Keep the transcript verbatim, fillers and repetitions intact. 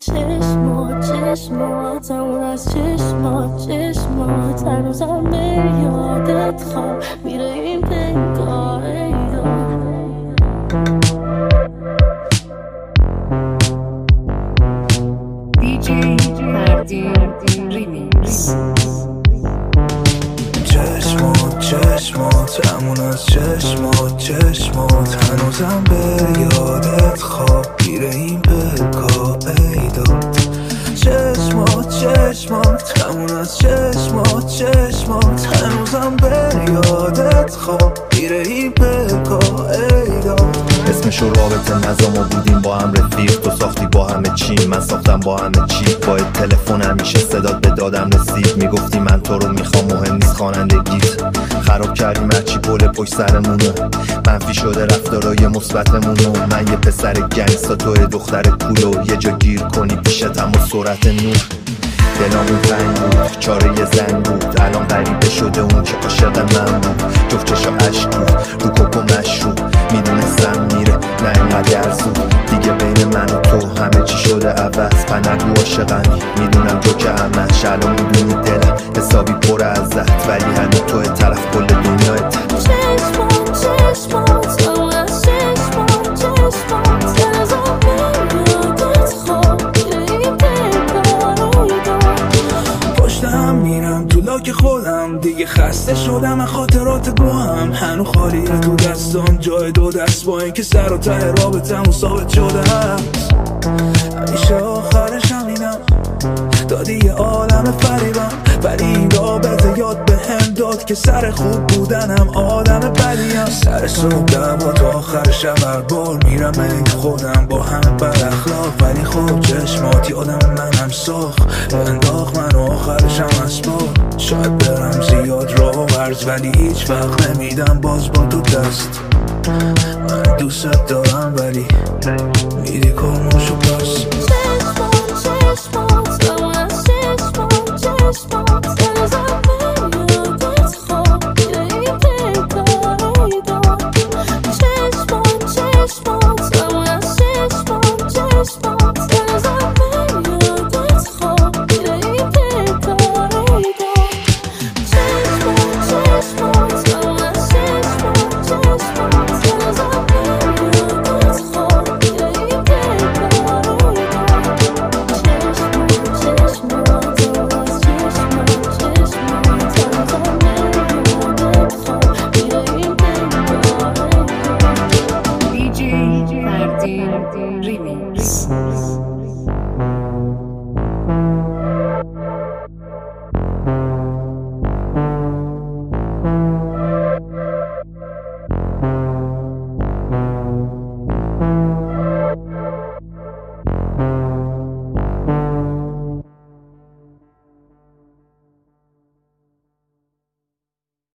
چشمات چشمات همون از چشمات چشمات هنوزم به یادت خواب میره این پنگاه دی جی مردین ریمیکس. چشمات چشمات همون از چشمات چشمات هنوزم به یادت خواب میره این پنگاه ایداد. چشمات چشمات همون از چشمات چشمات هنوزم به یادت خواب میره این پنگاه ایداد. اسمشو رابطه نظام بودیم با هم رفیق، تو ساختی با همه چی من ساختم با همه چی. با تلفن همیشه صدات به دادم رسید، میگفتی من تو رو میخوام مهم نیست خوانندگیت. خراب کردیم هرچی پل پشت سرمونو، منفی شده رفتارای مثبتمونو. من یه پسر گنگستا توی دختر کولو، یه جا گیر کنی پیشتم و سرعت نور. دلامون تنگ بود چاره یه زنگ بود، الان غریبه شده اون که عاشق من بود. جفت چشا عشق بود رو کوکو مشروب، میدونستم میره نه اینقدر زود. دیگه بین من و تو همه چی شده عوض، پنگو عاشقمی میدونم جو که همش. الان میدونی دلم حسابی پر ازت، ولی همین توی طرف کل دنیای تن. چشمات چشمات همون از چشمات چشمات هنوزم به یادت خواب میره این پنگاه پشتم میرم تو لاک خودم، دیگه خسته شدم از خاطرات گوهم. هنو خالیه تو دستان جای دو دست، با این که سر و ته رابطمون ثابت شده هست. همیشه آخرش همینم، دادی یه عالم فریبم، ولی این رابطه یاد به هم داد که سر خوب بودنم آدم بدیم. سر صبح دوا تا آخر شب هر بار میرم این خودم با همه بد اخلاق، ولی خب چشمات یادم منم ساخت انداخت من آخرشم اسباب. شاید برم زیاد راه و ورز، ولی هیچ وقت نمیدم باز با تو دست. من دوست دارم ولی میدی کارماشو پس